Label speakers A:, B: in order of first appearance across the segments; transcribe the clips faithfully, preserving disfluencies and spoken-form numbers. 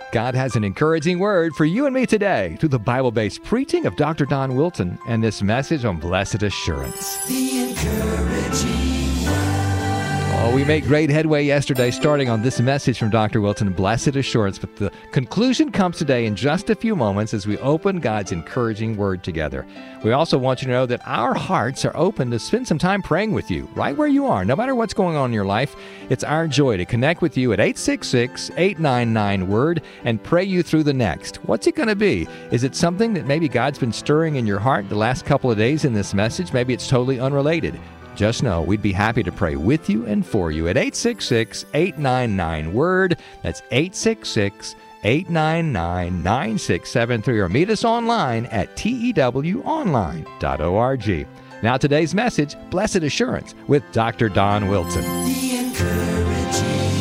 A: God has an encouraging word for you and me today through the Bible-based preaching of Doctor Don Wilson and this message on Blessed Assurance.
B: The encouraging
A: Oh, we made great headway yesterday starting on this message from Doctor Wilson, Blessed Assurance, but the conclusion comes today in just a few moments as we open God's encouraging word together. We also want you to know that our hearts are open to spend some time praying with you right where you are. No matter what's going on in your life, it's our joy to connect with you at eight six six, eight nine nine, WORD and pray you through the next. What's it going to be? Is it something that maybe God's been stirring in your heart the last couple of days in this message? Maybe it's totally unrelated. Just know we'd be happy to pray with you and for you at eight six six, eight nine nine, WORD. That's eight six six, eight nine nine, nine six seven three, or meet us online at T E W online dot org. Now today's message, Blessed Assurance, with Doctor Don Wilson.
B: The encouraging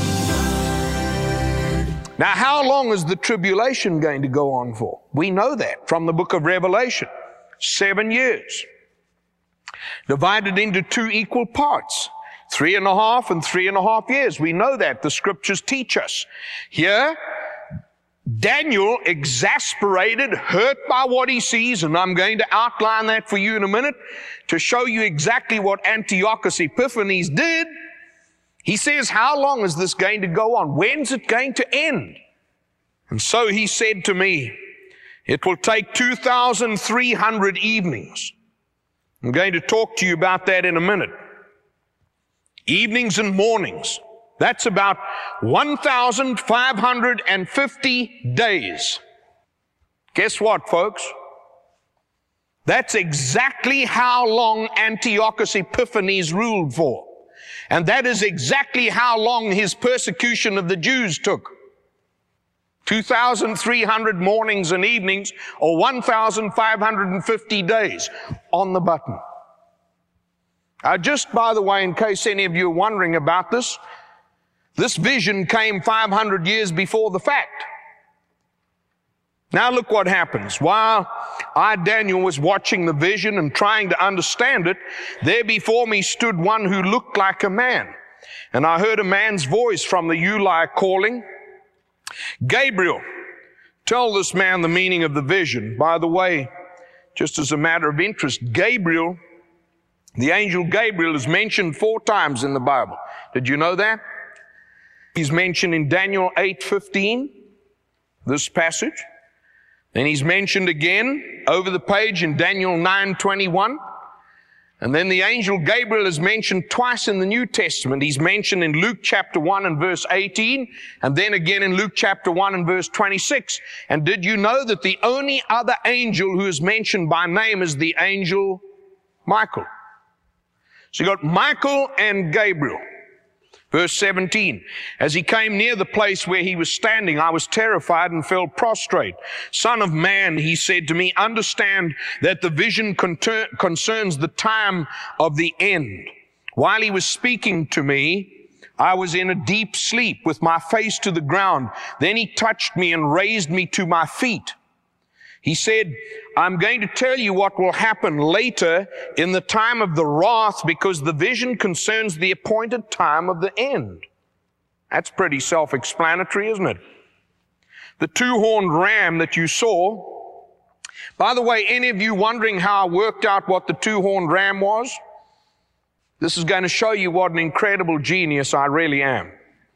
B: word.
C: Now, how long is the tribulation going to go on for? We know that from the book of Revelation. Seven years. Divided into two equal parts. Three and a half and three and a half years. We know that. The scriptures teach us. Here, Daniel, exasperated, hurt by what he sees, and I'm going to outline that for you in a minute to show you exactly what Antiochus Epiphanes did. He says, how long is this going to go on? When's it going to end? And so he said to me, it will take two thousand three hundred evenings. I'm going to talk to you about that in a minute. Evenings and mornings. That's about one thousand five hundred fifty days. Guess what, folks? That's exactly how long Antiochus Epiphanes ruled for. And that is exactly how long his persecution of the Jews took. two thousand three hundred mornings and evenings, or one thousand five hundred fifty days on the button. Uh, just by the way, in case any of you are wondering about this, this vision came five hundred years before the fact. Now look what happens. While I, Daniel, was watching the vision and trying to understand it, there before me stood one who looked like a man. And I heard a man's voice from the Uli calling, Gabriel, tell this man the meaning of the vision. By the way, just as a matter of interest, Gabriel, the angel Gabriel, is mentioned four times in the Bible. Did you know that? He's mentioned in Daniel eight fifteen, this passage. Then he's mentioned again over the page in Daniel nine twenty-one. And then the angel Gabriel is mentioned twice in the New Testament. He's mentioned in Luke chapter one and verse eighteen, and then again in Luke chapter one and verse twenty-six. And did you know that the only other angel who is mentioned by name is the angel Michael? So you got Michael and Gabriel. Verse seventeen, as he came near the place where he was standing, I was terrified and fell prostrate. Son of man, he said to me, understand that the vision conter- concerns the time of the end. While he was speaking to me, I was in a deep sleep with my face to the ground. Then he touched me and raised me to my feet. He said, I'm going to tell you what will happen later in the time of the wrath, because the vision concerns the appointed time of the end. That's pretty self-explanatory, isn't it? The two-horned ram that you saw. By the way, any of you wondering how I worked out what the two-horned ram was? This is going to show you what an incredible genius I really am.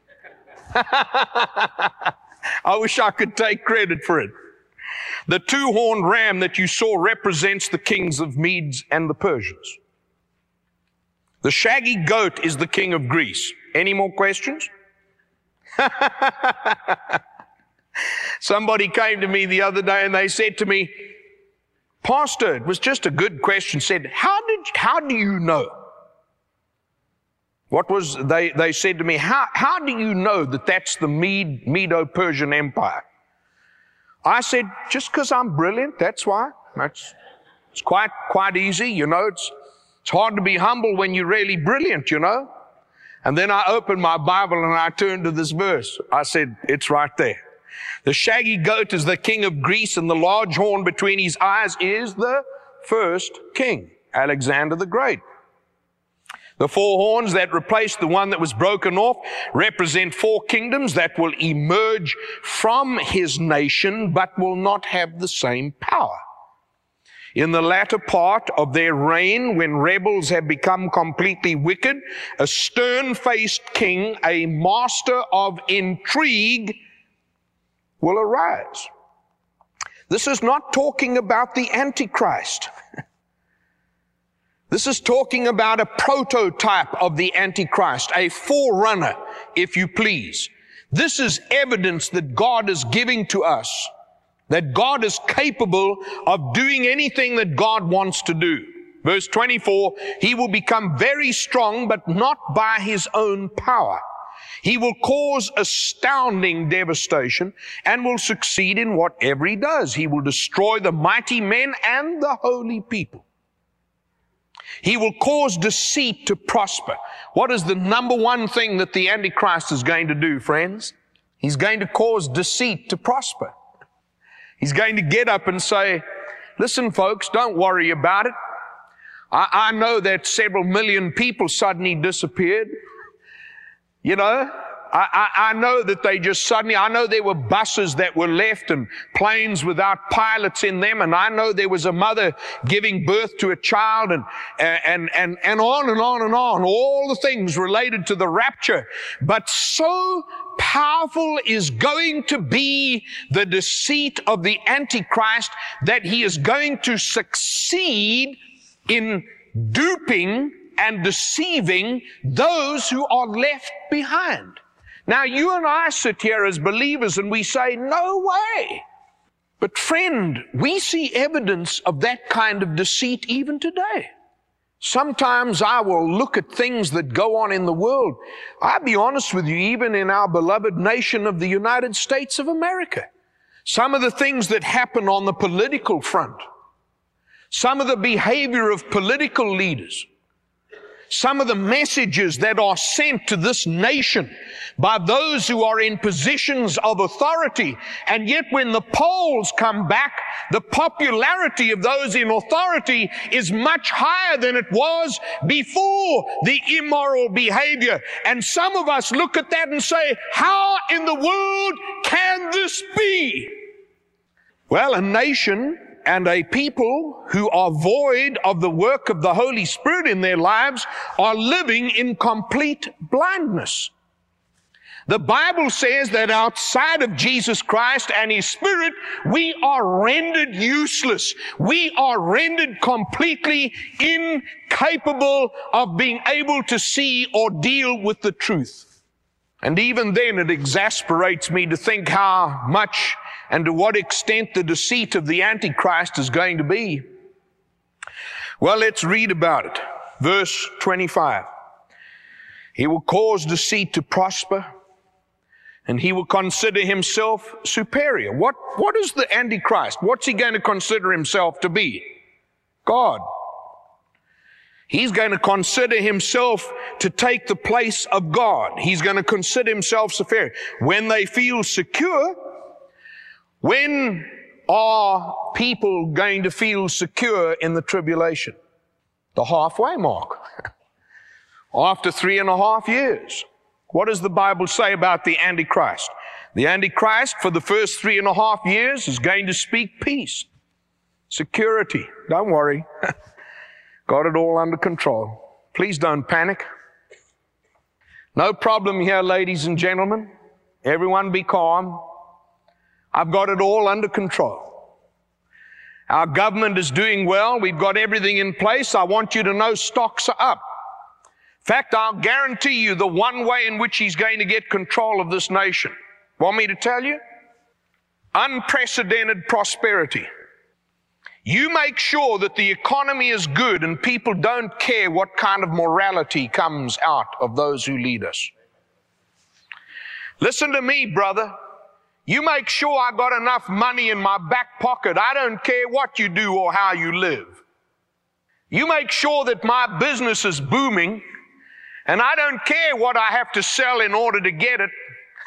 C: I wish I could take credit for it. The two-horned ram that you saw represents the kings of Medes and the Persians. The shaggy goat is the king of Greece. Any more questions? Somebody came to me the other day and they said to me, Pastor, it was just a good question, said, how did, how do you know? What was, they, they said to me, how, how do you know that that's the Mede, Medo-Persian Empire? I said, just because I'm brilliant, that's why. That's, it's quite, quite easy, you know. It's, it's hard to be humble when you're really brilliant, you know. And then I opened my Bible and I turned to this verse. I said, it's right there. The shaggy goat is the king of Greece, and the large horn between his eyes is the first king, Alexander the Great. The four horns that replaced the one that was broken off represent four kingdoms that will emerge from his nation, but will not have the same power. In the latter part of their reign, when rebels have become completely wicked, a stern-faced king, a master of intrigue, will arise. This is not talking about the Antichrist. This is talking about a prototype of the Antichrist, a forerunner, if you please. This is evidence that God is giving to us, that God is capable of doing anything that God wants to do. Verse twenty-four, he will become very strong, but not by his own power. He will cause astounding devastation and will succeed in whatever he does. He will destroy the mighty men and the holy people. He will cause deceit to prosper. What is the number one thing that the Antichrist is going to do, friends? He's going to cause deceit to prosper. He's going to get up and say, listen, folks, don't worry about it. I, I know that several million people suddenly disappeared. You know, I, I, I know that they just suddenly, I know there were buses that were left and planes without pilots in them, and I know there was a mother giving birth to a child, and, and, and, and on and on and on, all the things related to the rapture. But so powerful is going to be the deceit of the Antichrist that he is going to succeed in duping and deceiving those who are left behind. Now, you and I sit here as believers and we say, no way. But friend, we see evidence of that kind of deceit even today. Sometimes I will look at things that go on in the world. I'll be honest with you, even in our beloved nation of the United States of America. Some of the things that happen on the political front, some of the behavior of political leaders, some of the messages that are sent to this nation by those who are in positions of authority. And yet when the polls come back, the popularity of those in authority is much higher than it was before the immoral behavior. And some of us look at that and say, how in the world can this be? Well, a nation and a people who are void of the work of the Holy Spirit in their lives are living in complete blindness. The Bible says that outside of Jesus Christ and His Spirit, we are rendered useless. We are rendered completely incapable of being able to see or deal with the truth. And even then it exasperates me to think how much and to what extent the deceit of the Antichrist is going to be. Well, let's read about it. Verse twenty-five. He will cause deceit to prosper, and he will consider himself superior. What, what is the Antichrist? What's he going to consider himself to be? God. He's going to consider himself to take the place of God. He's going to consider himself superior. When they feel secure, when are people going to feel secure in the tribulation? The halfway mark. After three and a half years. What does the Bible say about the Antichrist? The Antichrist, for the first three and a half years, is going to speak peace, security. Don't worry. Got it all under control. Please don't panic. No problem here, ladies and gentlemen. Everyone be calm. I've got it all under control. Our government is doing well. We've got everything in place. I want you to know stocks are up. In fact, I'll guarantee you the one way in which he's going to get control of this nation. Want me to tell you? Unprecedented prosperity. You make sure that the economy is good and people don't care what kind of morality comes out of those who lead us. Listen to me, brother. You make sure I got enough money in my back pocket. I don't care what you do or how you live. You make sure that my business is booming, and I don't care what I have to sell in order to get it.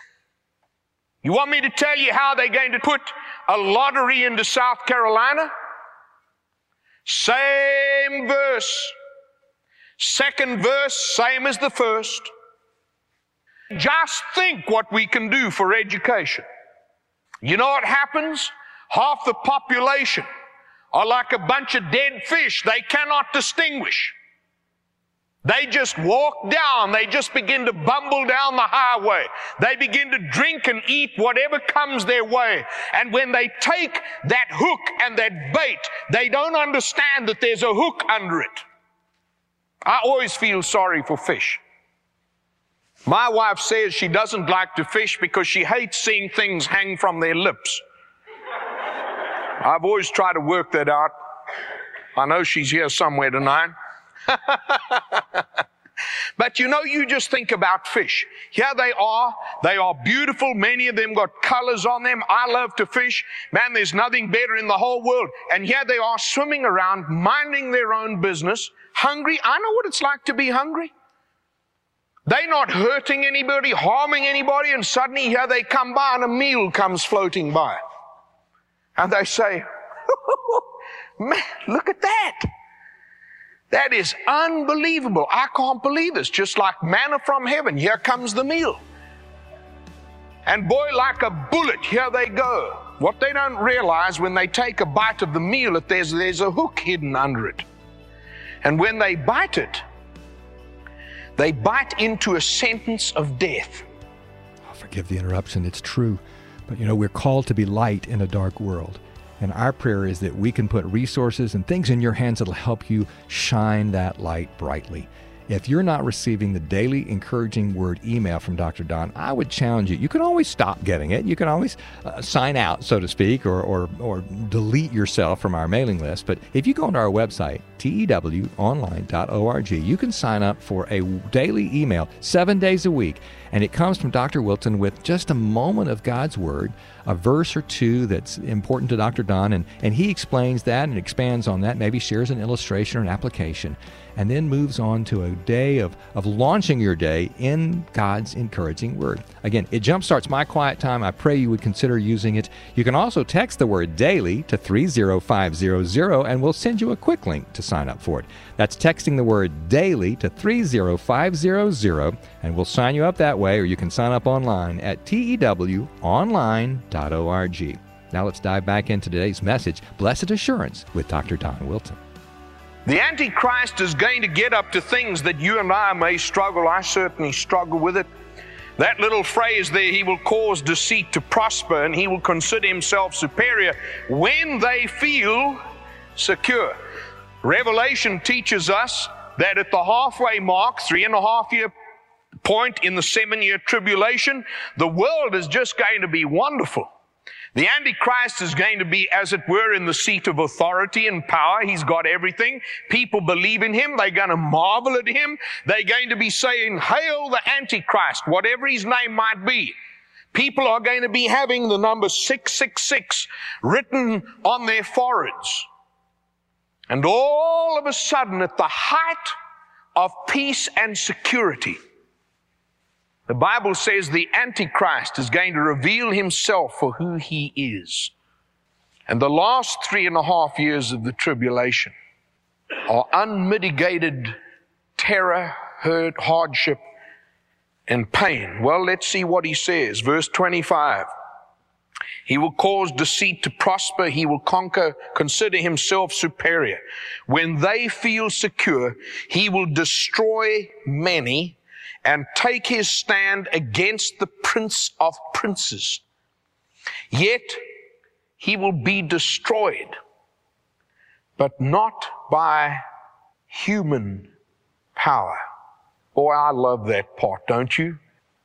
C: You want me to tell you how they're going to put a lottery into South Carolina? Same verse. Second verse, same as the first. Just think what we can do for education. You know what happens? Half the population are like a bunch of dead fish. They cannot distinguish. They just walk down. They just begin to bumble down the highway. They begin to drink and eat whatever comes their way. And when they take that hook and that bait, they don't understand that there's a hook under it. I always feel sorry for fish. My wife says she doesn't like to fish because she hates seeing things hang from their lips. I've always tried to work that out. I know she's here somewhere tonight. But you know, you just think about fish. Here they are. They are beautiful. Many of them got colors on them. I love to fish. Man, there's nothing better in the whole world. And here they are swimming around, minding their own business, hungry. I know what it's like to be hungry. They're not hurting anybody, harming anybody, and suddenly here they come by and a meal comes floating by. And they say, man, look at that. That is unbelievable. I can't believe this. Just like manna from heaven, here comes the meal. And boy, like a bullet, here they go. What they don't realize when they take a bite of the meal, that there's, there's a hook hidden under it. And when they bite it, they bite into a sentence of death.
A: Oh, forgive the interruption. It's true. But you know, we're called to be light in a dark world. And our prayer is that we can put resources and things in your hands that will help you shine that light brightly. If you're not receiving the daily encouraging word email from Doctor Don, I would challenge you. You can always stop getting it. You can always uh, sign out, so to speak, or, or or delete yourself from our mailing list. But if you go onto our website, T E W online dot org, you can sign up for a daily email seven days a week. And it comes from Doctor Wilson with just a moment of God's Word, a verse or two that's important to Doctor Don, and, and he explains that and expands on that, maybe shares an illustration or an application, and then moves on to a day of, of launching your day in God's encouraging Word. Again, it jumpstarts my quiet time. I pray you would consider using it. You can also text the word DAILY to three zero five zero zero, and we'll send you a quick link to sign up for it. That's texting the word DAILY to three zero five zero zero, and we'll sign you up that way, or you can sign up online at T E W online dot org. Now let's dive back into today's message, Blessed Assurance, with Doctor Don Wilson.
C: The Antichrist is going to get up to things that you and I may struggle. I certainly struggle with it. That little phrase there, he will cause deceit to prosper, and he will consider himself superior when they feel secure. Revelation teaches us that at the halfway mark, three and a half year point in the seven-year tribulation, the world is just going to be wonderful. The Antichrist is going to be, as it were, in the seat of authority and power. He's got everything. People believe in him. They're going to marvel at him. They're going to be saying, "Hail the Antichrist," whatever his name might be. People are going to be having the number six six six written on their foreheads. And all of a sudden, at the height of peace and security, the Bible says the Antichrist is going to reveal himself for who he is. And the last three and a half years of the tribulation are unmitigated terror, hurt, hardship, and pain. Well, let's see what he says. Verse twenty-five. He will cause deceit to prosper. He will conquer, consider himself superior. When they feel secure, he will destroy many and take his stand against the prince of princes. Yet he will be destroyed, but not by human power. Boy, I love that part, don't you?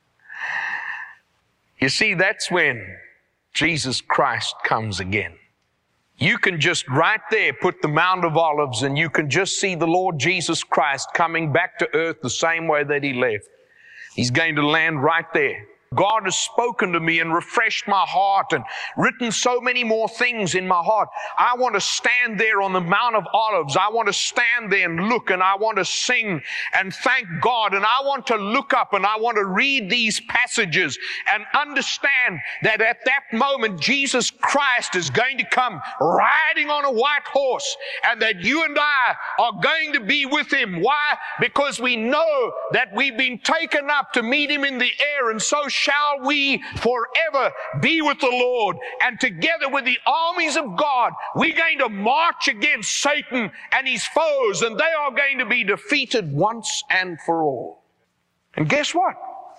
C: You see, that's when Jesus Christ comes again. You can just right there put the Mount of Olives, and you can just see the Lord Jesus Christ coming back to earth the same way that he left. He's going to land right there. God has spoken to me and refreshed my heart and written so many more things in my heart. I want to stand there on the Mount of Olives. I want to stand there and look, and I want to sing and thank God, and I want to look up and I want to read these passages and understand that at that moment Jesus Christ is going to come riding on a white horse, and that you and I are going to be with Him. Why? Because we know that we've been taken up to meet Him in the air, and so shall we forever be with the Lord. And together with the armies of God, we're going to march against Satan and his foes, and they are going to be defeated once and for all. And guess what?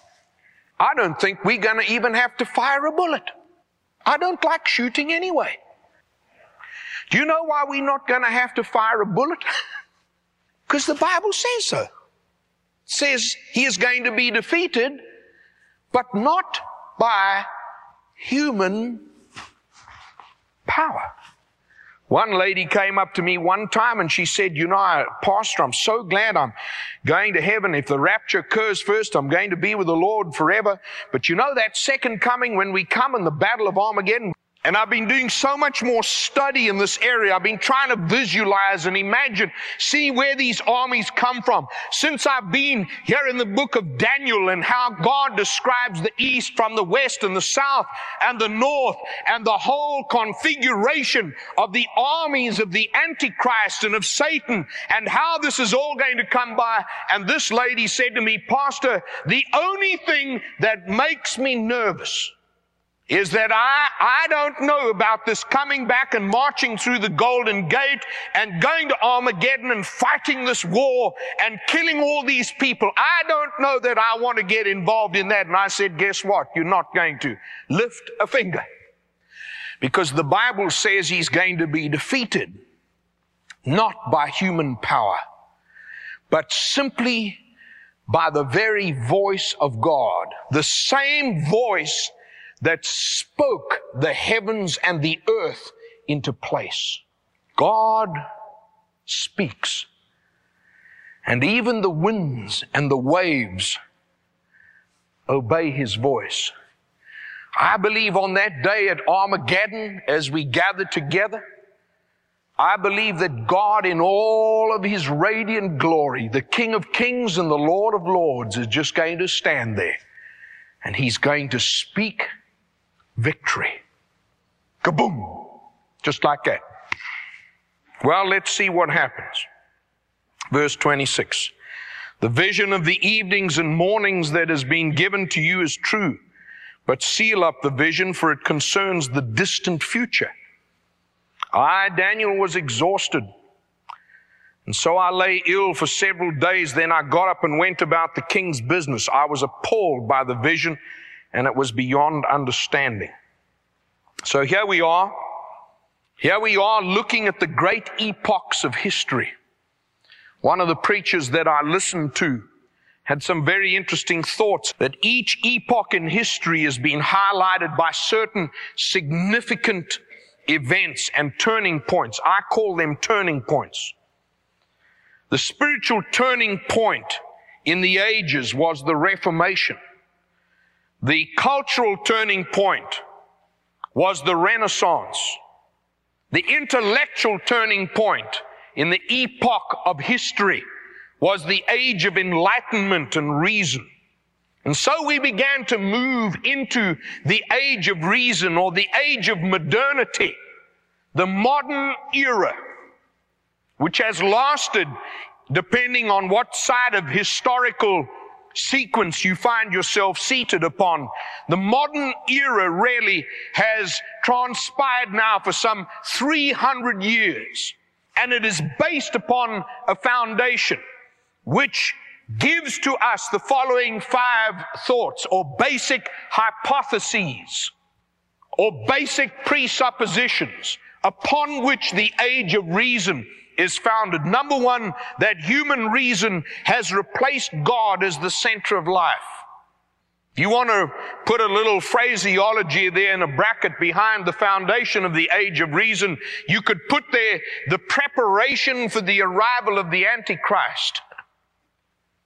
C: I don't think we're going to even have to fire a bullet. I don't like shooting anyway. Do you know why we're not going to have to fire a bullet? Because the Bible says so. It says He is going to be defeated, but not by human power. One lady came up to me one time and she said, you know, Pastor, I'm so glad I'm going to heaven. If the rapture occurs first, I'm going to be with the Lord forever. But you know that second coming, when we come in the battle of Armageddon, and I've been doing so much more study in this area. I've been trying to visualize and imagine, see where these armies come from. Since I've been here in the book of Daniel, and how God describes the east from the west and the south and the north, and the whole configuration of the armies of the Antichrist and of Satan, and how this is all going to come by. And this lady said to me, Pastor, the only thing that makes me nervous is that I, I don't know about this coming back and marching through the Golden Gate and going to Armageddon and fighting this war and killing all these people. I don't know that I want to get involved in that. And I said, guess what? You're not going to lift a finger. Because the Bible says He's going to be defeated, not by human power, but simply by the very voice of God. The same voice that spoke the heavens and the earth into place. God speaks. And even the winds and the waves obey His voice. I believe on that day at Armageddon, as we gather together, I believe that God in all of His radiant glory, the King of Kings and the Lord of Lords, is just going to stand there. And He's going to speak victory. Kaboom! Just like that. Well, let's see what happens. Verse twenty-six. The vision of the evenings and mornings that has been given to you is true, but seal up the vision, for it concerns the distant future. I, Daniel, was exhausted, and so I lay ill for several days. Then I got up and went about the king's business. I was appalled by the vision, and it was beyond understanding. So here we are. Here we are looking at the great epochs of history. One of the preachers that I listened to had some very interesting thoughts, that each epoch in history has been highlighted by certain significant events and turning points. I call them turning points. The spiritual turning point in the ages was the Reformation. The cultural turning point was the Renaissance. The intellectual turning point in the epoch of history was the age of enlightenment and reason. And so we began to move into the age of reason, or the age of modernity, the modern era, which has lasted, depending on what side of historical sequence you find yourself seated upon. The modern era really has transpired now for some three hundred years, and it is based upon a foundation which gives to us the following five thoughts, or basic hypotheses, or basic presuppositions upon which the age of reason is founded. Number one, that human reason has replaced God as the center of life. If you want to put a little phraseology there in a bracket behind the foundation of the age of reason, you could put there the preparation for the arrival of the Antichrist.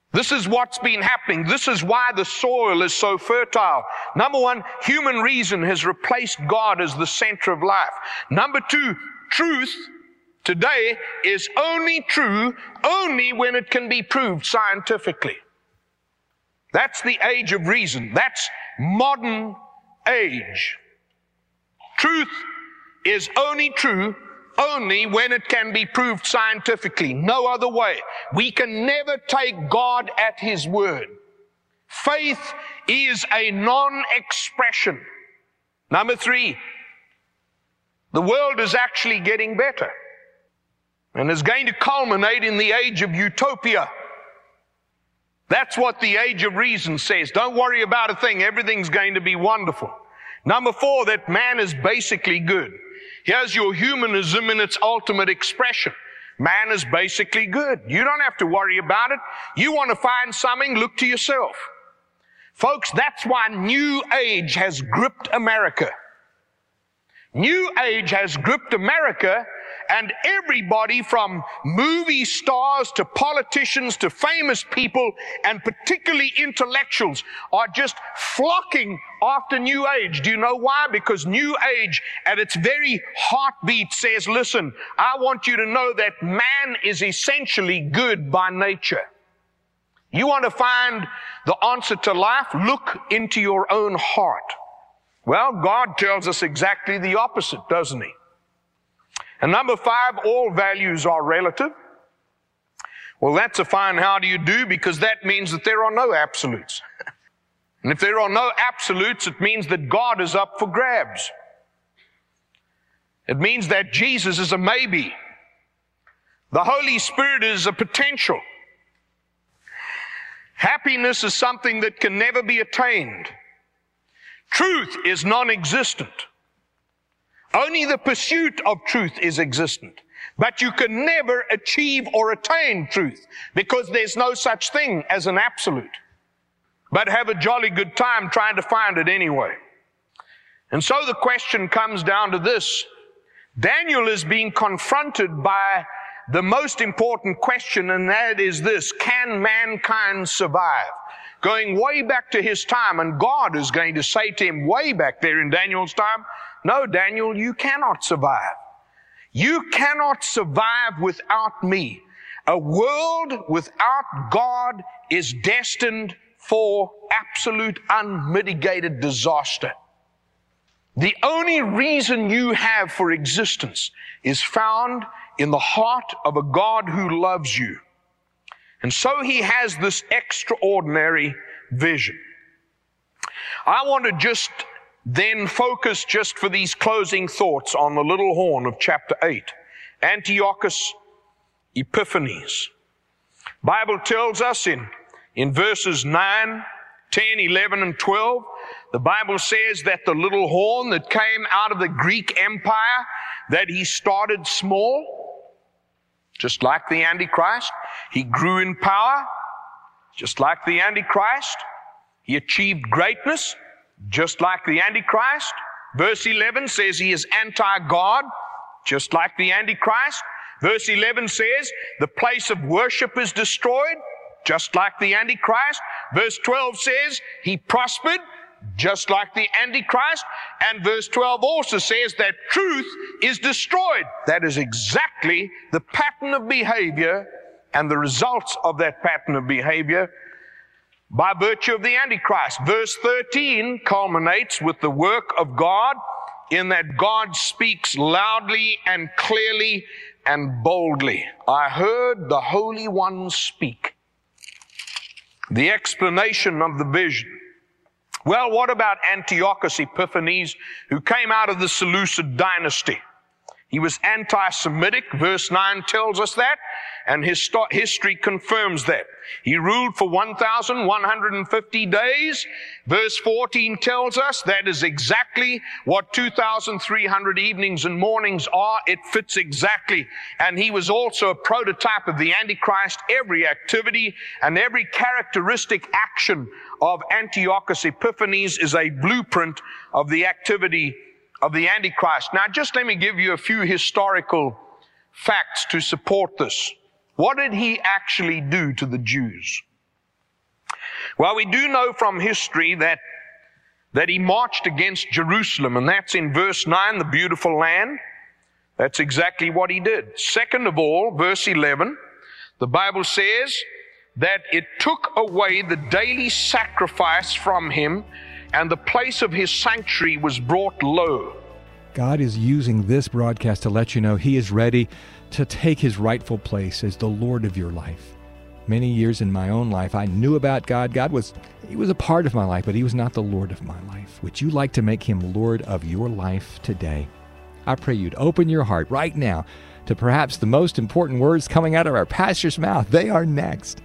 C: This is what's been happening. This is why the soil is so fertile. Number one, human reason has replaced God as the center of life. Number two, truth today is only true only when it can be proved scientifically. That's the age of reason. That's modern age. Truth is only true only when it can be proved scientifically. No other way. We can never take God at His word. Faith is a non-expression. Number three, the world is actually getting better and is going to culminate in the age of utopia. That's what the age of reason says. Don't worry about a thing. Everything's going to be wonderful. Number four, that man is basically good. Here's your humanism in its ultimate expression. Man is basically good. You don't have to worry about it. You want to find something, look to yourself. Folks, that's why New Age has gripped America. New Age has gripped America, and everybody from movie stars to politicians to famous people and particularly intellectuals are just flocking after New Age. Do you know why? Because New Age at its very heartbeat says, listen, I want you to know that man is essentially good by nature. You want to find the answer to life? Look into your own heart. Well, God tells us exactly the opposite, doesn't He? And number five, all values are relative. Well, that's a fine how do you do, because that means that there are no absolutes. And if there are no absolutes, it means that God is up for grabs. It means that Jesus is a maybe. The Holy Spirit is a potential. Happiness is something that can never be attained. Truth is non-existent. Only the pursuit of truth is existent. But you can never achieve or attain truth because there's no such thing as an absolute. But have a jolly good time trying to find it anyway. And so the question comes down to this. Daniel is being confronted by the most important question, and that is this: can mankind survive? Going way back to his time, and God is going to say to him way back there in Daniel's time, no, Daniel, you cannot survive. You cannot survive without me. A world without God is destined for absolute unmitigated disaster. The only reason you have for existence is found in the heart of a God who loves you. And so He has this extraordinary vision. I want to just then focus just for these closing thoughts on the little horn of chapter eight, Antiochus Epiphanes. Bible tells us in, in verses nine, ten, eleven, and twelve, the Bible says that the little horn that came out of the Greek Empire, that he started small, just like the Antichrist. He grew in power, just like the Antichrist. He achieved greatness, just like the Antichrist. Verse eleven says he is anti-God, just like the Antichrist. Verse eleven says the place of worship is destroyed, just like the Antichrist. Verse twelve says he prospered, just like the Antichrist. And verse twelve also says that truth is destroyed. That is exactly the pattern of behavior and the results of that pattern of behavior by virtue of the Antichrist. Verse thirteen culminates with the work of God in that God speaks loudly and clearly and boldly. I heard the Holy One speak. The explanation of the vision. Well, what about Antiochus Epiphanes, who came out of the Seleucid dynasty? He was anti-Semitic. Verse nine tells us that, and his history confirms that. He ruled for one thousand one hundred fifty days. Verse fourteen tells us that is exactly what two thousand three hundred evenings and mornings are. It fits exactly. And he was also a prototype of the Antichrist. Every activity and every characteristic action of Antiochus Epiphanes is a blueprint of the activity of the Antichrist. Now, just let me give you a few historical facts to support this. What did he actually do to the Jews? Well, we do know from history that, that he marched against Jerusalem, and that's in verse nine, the beautiful land. That's exactly what he did. Second of all, verse eleven, the Bible says that it took away the daily sacrifice from him, and the place of his sanctuary was brought low.
A: God is using this broadcast to let you know he is ready to take his rightful place as the Lord of your life. Many years in my own life, I knew about God. God was, he was a part of my life, but he was not the Lord of my life. Would you like to make him Lord of your life today? I pray you'd open your heart right now to perhaps the most important words coming out of our pastor's mouth. They are next.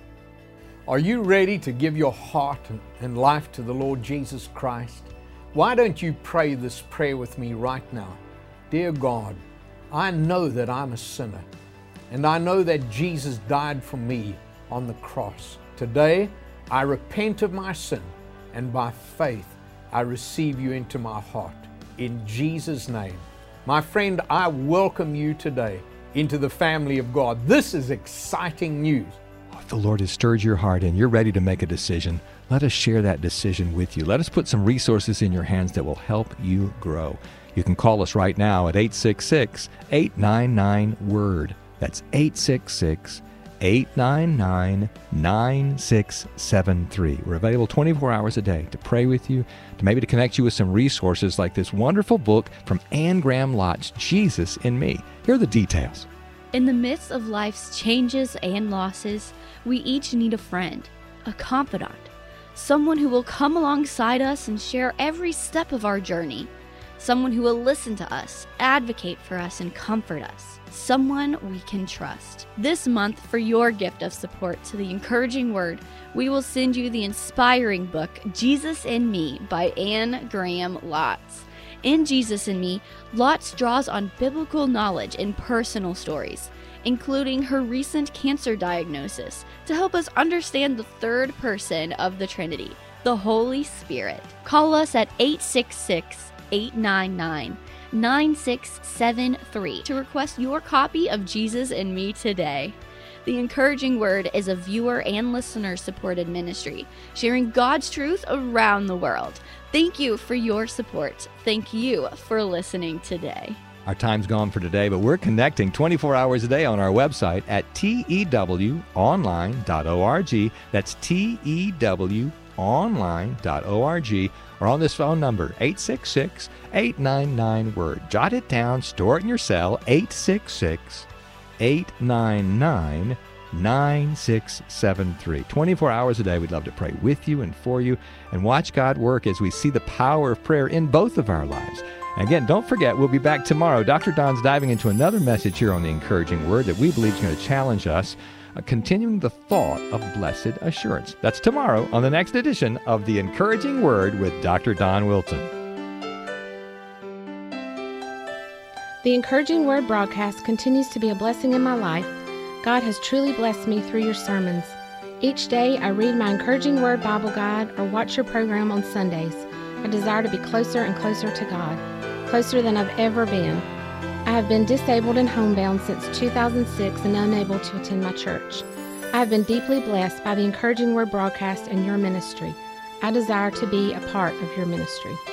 D: Are you ready to give your heart and life to the Lord Jesus Christ? Why don't you pray this prayer with me right now? Dear God, I know that I'm a sinner, and I know that Jesus died for me on the cross. Today, I repent of my sin, and by faith, I receive you into my heart. In Jesus' name. My friend, I welcome you today into the family of God. This is exciting news.
A: If the Lord has stirred your heart and you're ready to make a decision, let us share that decision with you. Let us put some resources in your hands that will help you grow. You can call us right now at eight six six, eight nine nine, WORD. That's eight six six, eight nine nine, nine six seven three. We're available twenty-four hours a day to pray with you, to maybe to connect you with some resources like this wonderful book from Anne Graham Lott's Jesus in Me. Here are the details.
E: In the midst of life's changes and losses, we each need a friend, a confidant, someone who will come alongside us and share every step of our journey, someone who will listen to us, advocate for us, and comfort us, someone we can trust. This month, for your gift of support to the Encouraging Word, we will send you the inspiring book, Jesus in Me by Anne Graham Lotz. In Jesus in Me, Lotz draws on biblical knowledge and personal stories, including her recent cancer diagnosis, to help us understand the third person of the Trinity, the Holy Spirit. Call us at eight six six, eight nine nine, nine six seven three to request your copy of Jesus in Me today. The Encouraging Word is a viewer and listener-supported ministry, sharing God's truth around the world. Thank you for your support. Thank you for listening today.
A: Our time's gone for today, but we're connecting twenty-four hours a day on our website at T E W online dot org. That's T E W online dot org, or on this phone number, eight six six, eight nine nine, WORD. Jot it down, store it in your cell, eight six six, eight nine nine, nine six seven three. twenty-four hours a day, we'd love to pray with you and for you and watch God work as we see the power of prayer in both of our lives. Again, don't forget, we'll be back tomorrow. Doctor Don's diving into another message here on the Encouraging Word that we believe is going to challenge us, uh, continuing the thought of blessed assurance. That's tomorrow on the next edition of the Encouraging Word with Doctor Don Wilson.
F: The Encouraging Word broadcast continues to be a blessing in my life. God has truly blessed me through your sermons. Each day, I read my Encouraging Word Bible guide or watch your program on Sundays. I desire to be closer and closer to God, closer than I've ever been. I have been disabled and homebound since two thousand six and unable to attend my church. I have been deeply blessed by the Encouraging Word broadcast and your ministry. I desire to be a part of your ministry.